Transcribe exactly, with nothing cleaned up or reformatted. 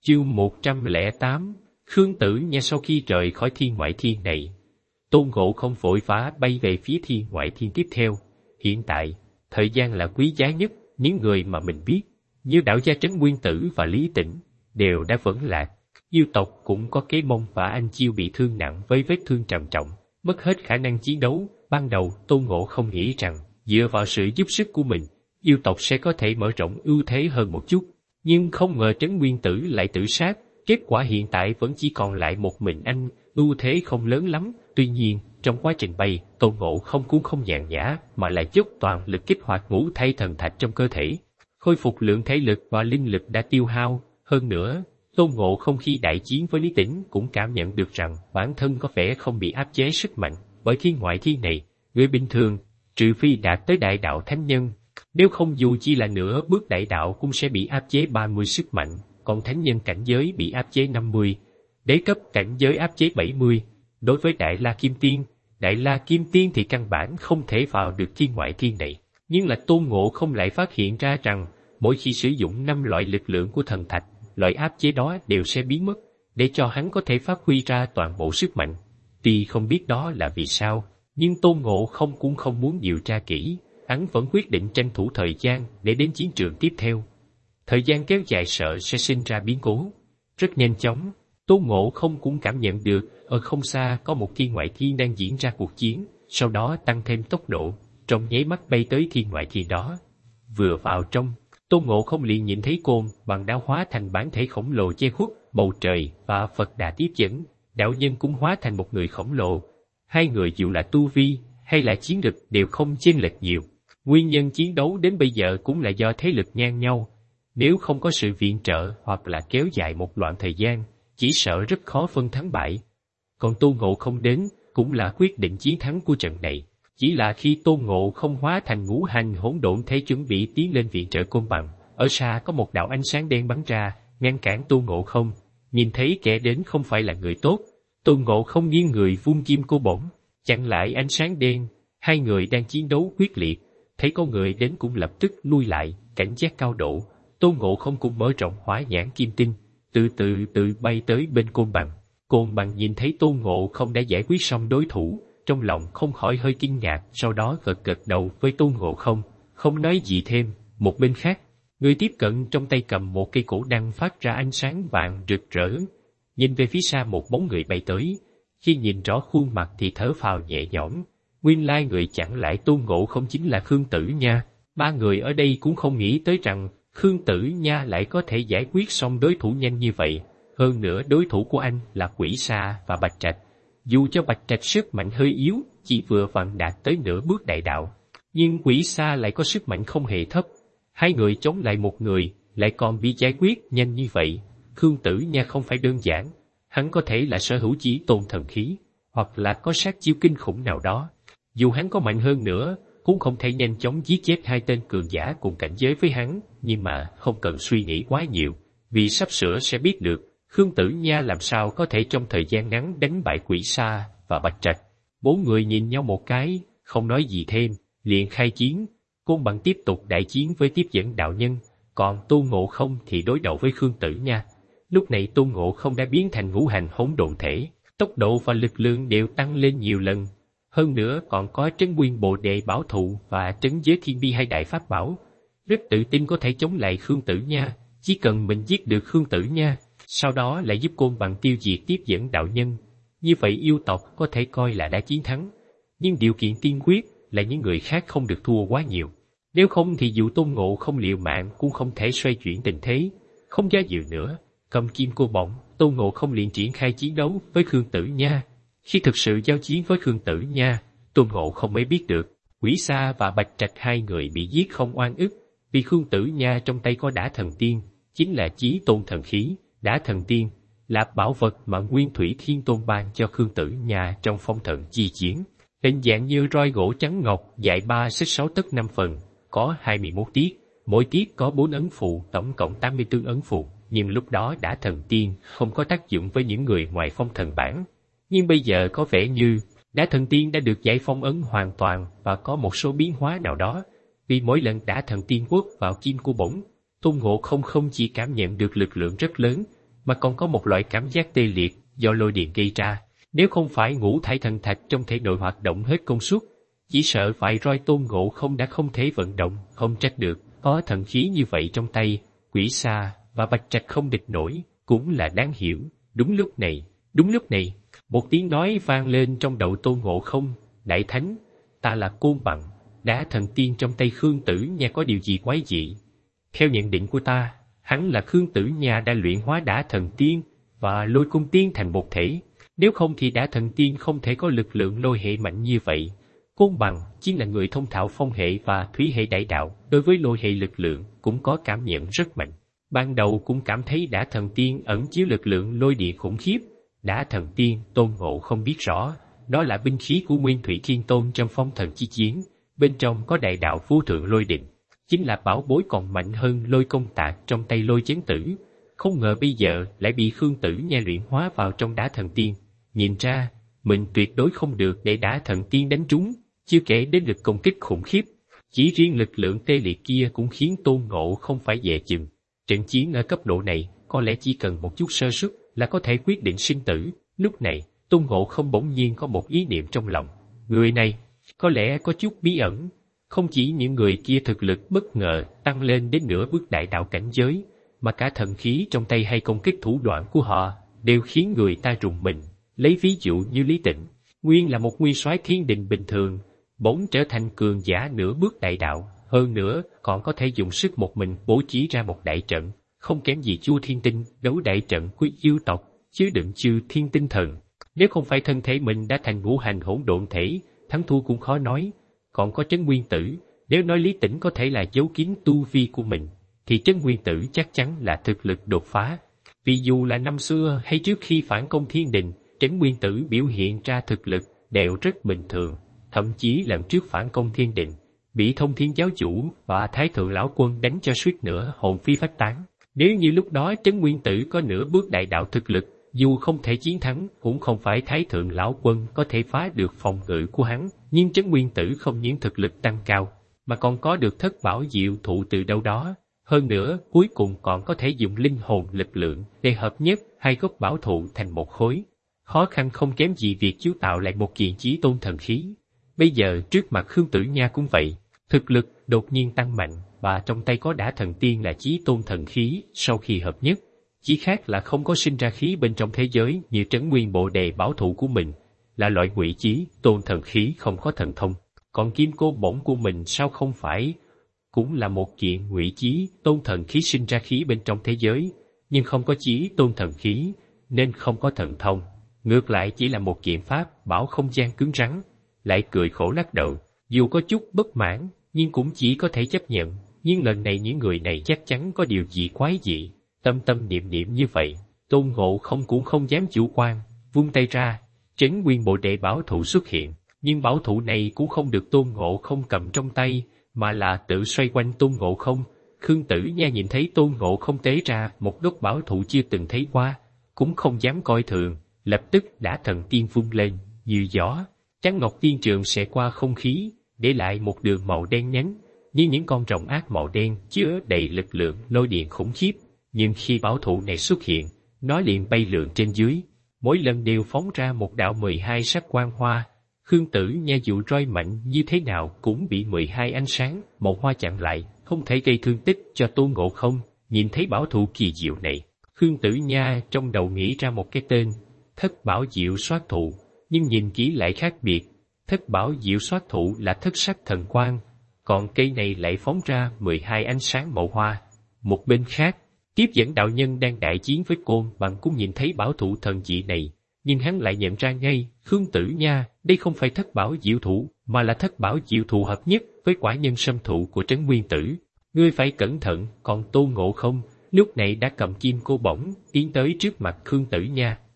Chương một trăm lẻ tám, Khương Tử Nha sau khi rời khỏi thiên ngoại thiên này, Tôn Ngộ Không vội vã bay về phía thiên ngoại thiên tiếp theo. Hiện tại, thời gian là quý giá nhất, những người mà mình biết, như Đạo Gia Trấn Nguyên Tử và Lý Tĩnh, đều đã vẫn lạc. Yêu tộc cũng có Kế Mông và Anh Chiêu bị thương nặng với vết thương trầm trọng, mất hết khả năng chiến đấu. Ban đầu, Tôn Ngộ Không nghĩ rằng, dựa vào sự giúp sức của mình, yêu tộc sẽ có thể mở rộng ưu thế hơn một chút. Nhưng không ngờ Trấn Nguyên Tử lại tự sát, kết quả hiện tại vẫn chỉ còn lại một mình anh, ưu thế không lớn lắm. Tuy nhiên, trong quá trình bay, Tôn Ngộ Không cũng không nhàn nhã, mà lại dốc toàn lực kích hoạt ngũ thay thần thạch trong cơ thể, khôi phục lượng thể lực và linh lực đã tiêu hao. Hơn nữa, Tôn Ngộ Không khi đại chiến với Lý Tĩnh cũng cảm nhận được rằng bản thân có vẻ không bị áp chế sức mạnh, bởi thiên ngoại thiên này, người bình thường, trừ phi đạt tới đại đạo thánh nhân, nếu không dù chỉ là nửa bước đại đạo cũng sẽ bị áp chế ba mươi sức mạnh, còn thánh nhân cảnh giới bị áp chế năm mươi, đế cấp cảnh giới áp chế bảy mươi. Đối với Đại La Kim Tiên, Đại La Kim Tiên thì căn bản không thể vào được thiên ngoại thiên này. Nhưng là Tôn Ngộ Không lại phát hiện ra rằng, mỗi khi sử dụng năm loại lực lượng của thần thạch, loại áp chế đó đều sẽ biến mất, để cho hắn có thể phát huy ra toàn bộ sức mạnh. Tuy không biết đó là vì sao, nhưng Tôn Ngộ Không cũng không muốn điều tra kỹ, hắn vẫn quyết định tranh thủ thời gian để đến chiến trường tiếp theo. Thời gian kéo dài sợ sẽ sinh ra biến cố. Rất nhanh chóng, Tôn Ngộ Không cũng cảm nhận được, ở không xa có một thiên ngoại thiên đang diễn ra cuộc chiến, sau đó tăng thêm tốc độ, trong nháy mắt bay tới thiên ngoại thiên đó. Vừa vào trong, Tôn Ngộ Không liền nhìn thấy Côn Bằng đã hóa thành bản thể khổng lồ che khuất bầu trời và Phật Đà tiếp dẫn, đạo nhân cũng hóa thành một người khổng lồ. Hai người dù là tu vi hay là chiến lực đều không chênh lệch nhiều. Nguyên nhân chiến đấu đến bây giờ cũng là do thế lực ngang nhau. Nếu không có sự viện trợ hoặc là kéo dài một đoạn thời gian, chỉ sợ rất khó phân thắng bại. Còn Tôn Ngộ Không đến cũng là quyết định chiến thắng của trận này. Chỉ là khi Tôn Ngộ Không hóa thành ngũ hành hỗn độn thể chuẩn bị tiến lên viện trợ Côn Bằng, ở xa có một đạo ánh sáng đen bắn ra, ngăn cản Tôn Ngộ Không. Nhìn thấy kẻ đến không phải là người tốt, Tôn Ngộ Không nghiêng người vung kim cô bổng, chặn lại ánh sáng đen. Hai người đang chiến đấu quyết liệt, thấy có người đến cũng lập tức lui lại, cảnh giác cao độ. Tôn Ngộ Không cũng mở rộng hỏa nhãn kim tinh, từ từ từ bay tới bên Côn Bằng. Côn Bằng nhìn thấy Tôn Ngộ Không đã giải quyết xong đối thủ, trong lòng không khỏi hơi kinh ngạc, sau đó gật gật đầu với Tôn Ngộ Không, không nói gì thêm. Một bên khác, người tiếp cận trong tay cầm một cây cổ đăng phát ra ánh sáng vàng rực rỡ, nhìn về phía xa một bóng người bay tới. Khi nhìn rõ khuôn mặt thì thở phào nhẹ nhõm, nguyên lai người chặn lại Tôn Ngộ Không chính là Khương Tử Nha. Ba người ở đây cũng không nghĩ tới rằng Khương Tử Nha lại có thể giải quyết xong đối thủ nhanh như vậy. Hơn nữa đối thủ của anh là Quỷ Sa và Bạch Trạch. Dù cho Bạch Trạch sức mạnh hơi yếu, chỉ vừa vặn đạt tới nửa bước đại đạo, nhưng Quỷ Sa lại có sức mạnh không hề thấp. Hai người chống lại một người, lại còn bị giải quyết nhanh như vậy. Khương Tử Nha không phải đơn giản, hắn có thể là sở hữu chí tôn thần khí, hoặc là có sát chiêu kinh khủng nào đó. Dù hắn có mạnh hơn nữa, cũng không thể nhanh chóng giết chết hai tên cường giả cùng cảnh giới với hắn, nhưng mà không cần suy nghĩ quá nhiều, vì sắp sửa sẽ biết được Khương Tử Nha làm sao có thể trong thời gian ngắn đánh bại Quỷ Sa và Bạch Trạch. Bốn người nhìn nhau một cái, không nói gì thêm, liền khai chiến. Côn Bằng tiếp tục đại chiến với tiếp dẫn đạo nhân, còn Tôn Ngộ Không thì đối đầu với Khương Tử Nha. Lúc này Tôn Ngộ Không đã biến thành ngũ hành hỗn độn thể, tốc độ và lực lượng đều tăng lên nhiều lần. Hơn nữa còn có Trấn Nguyên Bồ Đề Bảo Thụ và Trấn Giới Thiên Bi hai đại pháp bảo, rất tự tin có thể chống lại Khương Tử Nha. Chỉ cần mình giết được Khương Tử Nha, sau đó lại giúp Côn Bằng tiêu diệt tiếp dẫn đạo nhân, như vậy yêu tộc có thể coi là đã chiến thắng. Nhưng điều kiện tiên quyết là những người khác không được thua quá nhiều, nếu không thì dù Tôn Ngộ Không liều mạng cũng không thể xoay chuyển tình thế. Không do dự nữa, cầm kim cô bổng, Tôn Ngộ Không liền triển khai chiến đấu với Khương Tử Nha. Khi thực sự giao chiến với Khương Tử Nha, Tôn Ngộ Không mới biết được Quỷ Sa và Bạch Trạch hai người bị giết không oan ức, vì Khương Tử Nha trong tay có Đả Thần Tiên, chính là chí tôn thần khí. Đả Thần Tiên là bảo vật mà Nguyên Thủy Thiên Tôn ban cho Khương Tử Nha trong phong thần chi chiến, hình dạng như roi gỗ trắng ngọc, dài ba xích sáu tấc năm phần, có hai mươi mốt tiết, mỗi tiết có bốn ấn phù, tổng cộng tám mươi tư ấn phù. Nhưng lúc đó Đả Thần Tiên không có tác dụng với những người ngoài phong thần bản, nhưng bây giờ có vẻ như Đả Thần Tiên đã được giải phong ấn hoàn toàn và có một số biến hóa nào đó. Vì mỗi lần Đả Thần Tiên quất vào kim cô bổng, Tôn Ngộ Không không chỉ cảm nhận được lực lượng rất lớn, mà còn có một loại cảm giác tê liệt do lôi điện gây ra. Nếu không phải ngũ thải thần thạch trong thể nội hoạt động hết công suất, chỉ sợ phải roi Tôn Ngộ Không đã không thể vận động. Không trách được, có thần khí như vậy trong tay, Quỷ Sa và Bạch Trạch không địch nổi, cũng là đáng hiểu. Đúng lúc này, đúng lúc này, một tiếng nói vang lên trong đầu Tôn Ngộ Không. Đại Thánh, ta là Côn Bằng, Đá Thần Tiên trong tay Khương Tử Nha có điều gì quái dị? Theo nhận định của ta, hắn là Khương Tử Nha đã luyện hóa Đá Thần Tiên và Lôi Cung Tiên thành một thể. Nếu không thì Đá Thần Tiên không thể có lực lượng lôi hệ mạnh như vậy. Côn Bằng chính là người thông thạo phong hệ và thủy hệ đại đạo, đối với lôi hệ lực lượng cũng có cảm nhận rất mạnh. Ban đầu cũng cảm thấy Đá Thần Tiên ẩn chứa lực lượng lôi điện khủng khiếp. Đá Thần Tiên, Tôn Ngộ không biết rõ, đó là binh khí của Nguyên Thủy Thiên Tôn trong phong thần chi chiến, bên trong có đại đạo vô thượng lôi định, chính là bảo bối còn mạnh hơn lôi công tạc trong tay Lôi Chấn Tử. Không ngờ bây giờ lại bị Khương Tử Nha luyện hóa vào trong Đá Thần Tiên. Nhìn ra, mình tuyệt đối không được để Đá Thần Tiên đánh trúng, chưa kể đến lực công kích khủng khiếp. Chỉ riêng lực lượng tê liệt kia cũng khiến Tôn Ngộ không phải dè chừng. Trận chiến ở cấp độ này có lẽ chỉ cần một chút sơ suất là có thể quyết định sinh tử. Lúc này, Tôn Ngộ không bỗng nhiên có một ý niệm trong lòng. Người này, có lẽ có chút bí ẩn. Không chỉ những người kia thực lực bất ngờ tăng lên đến nửa bước đại đạo cảnh giới, mà cả thần khí trong tay hay công kích thủ đoạn của họ đều khiến người ta rùng mình. Lấy ví dụ như Lý Tịnh, nguyên là một nguyên soái thiên đình bình thường, bỗng trở thành cường giả nửa bước đại đạo, hơn nữa còn có thể dùng sức một mình bố trí ra một đại trận, không kém gì Chu Thiên Tinh đấu đại trận của yêu tộc, chứa đựng chư thiên tinh thần. Nếu không phải thân thể mình đã thành ngũ hành hỗn độn thể, thắng thua cũng khó nói. Còn có Trấn Nguyên Tử, nếu nói Lý Tĩnh có thể là giấu kín tu vi của mình, thì Trấn Nguyên Tử chắc chắn là thực lực đột phá. Vì dù là năm xưa hay trước khi phản công thiên đình, Trấn Nguyên Tử biểu hiện ra thực lực đều rất bình thường. Thậm chí lần trước phản công thiên đình, bị Thông Thiên Giáo Chủ và Thái Thượng Lão Quân đánh cho suýt nữa hồn phi phách tán. Nếu như lúc đó Trấn Nguyên Tử có nửa bước đại đạo thực lực, dù không thể chiến thắng, cũng không phải Thái Thượng Lão Quân có thể phá được phòng ngự của hắn. Nhưng Trấn Nguyên Tử không những thực lực tăng cao, mà còn có được thất bảo diệu thụ từ đâu đó. Hơn nữa, cuối cùng còn có thể dùng linh hồn lực lượng để hợp nhất hai gốc bảo thụ thành một khối. Khó khăn không kém gì việc chiếu tạo lại một kiện chí tôn thần khí. Bây giờ trước mặt Khương Tử Nha cũng vậy, thực lực đột nhiên tăng mạnh, và trong tay có Đá Thần Tiên là chí tôn thần khí sau khi hợp nhất. Chỉ khác là không có sinh ra khí bên trong thế giới như Trấn Nguyên Bồ Đề bảo thụ của mình, là loại ngụy chí tôn thần khí không có thần thông. Còn kim cô bổng của mình sao không phải cũng là một kiện ngụy chí tôn thần khí sinh ra khí bên trong thế giới, nhưng không có chí tôn thần khí nên không có thần thông, ngược lại chỉ là một kiện pháp bảo không gian cứng rắn. Lại cười khổ lắc đầu, dù có chút bất mãn nhưng cũng chỉ có thể chấp nhận. Nhưng lần này những người này chắc chắn có điều gì quái dị. Tâm tâm niệm niệm như vậy, Tôn Ngộ không cũng không dám chủ quan, vung tay ra, Trấn Nguyên Bồ Đề bảo thụ xuất hiện. Nhưng bảo thụ này cũng không được Tôn Ngộ không cầm trong tay, mà là tự xoay quanh Tôn Ngộ không. Khương Tử Nha nhìn thấy Tôn Ngộ không tế ra một gốc bảo thụ chưa từng thấy qua, cũng không dám coi thường, lập tức Đá Thần Tiên vung lên, như gió, trắng ngọc tiên trường sẽ qua không khí, để lại một đường màu đen nhánh, như những con rồng ác màu đen chứa đầy lực lượng lôi điện khủng khiếp. Nhưng khi bảo thụ này xuất hiện, nó liền bay lượn trên dưới, mỗi lần đều phóng ra một đạo mười hai sắc quang hoa. Khương Tử Nha dù roi mạnh như thế nào cũng bị mười hai ánh sáng màu hoa chặn lại, không thể gây thương tích cho Tôn Ngộ không. Nhìn thấy bảo thụ kỳ diệu này, Khương Tử Nha trong đầu nghĩ ra một cái tên, Thất Bảo Diệu Soát Thụ, nhưng nhìn kỹ lại khác biệt. Thất Bảo Diệu Soát Thụ là thất sắc thần quang, còn cây này lại phóng ra mười hai ánh sáng màu hoa. Một bên khác, Tiếp dẫn đạo nhân đang đại chiến với Côn Bằng cũng nhìn thấy bảo thụ thần dị này, nhưng hắn lại nhận ra ngay, Khương Tử Nha, đây không phải thất bảo diệu thụ, mà là thất bảo diệu thụ hợp nhất với quả nhân sâm thụ của Trấn Nguyên Tử. Ngươi phải cẩn thận. Còn Tôn Ngộ không lúc này đã cầm kim cô bổng tiến tới trước mặt Khương Tử Nha.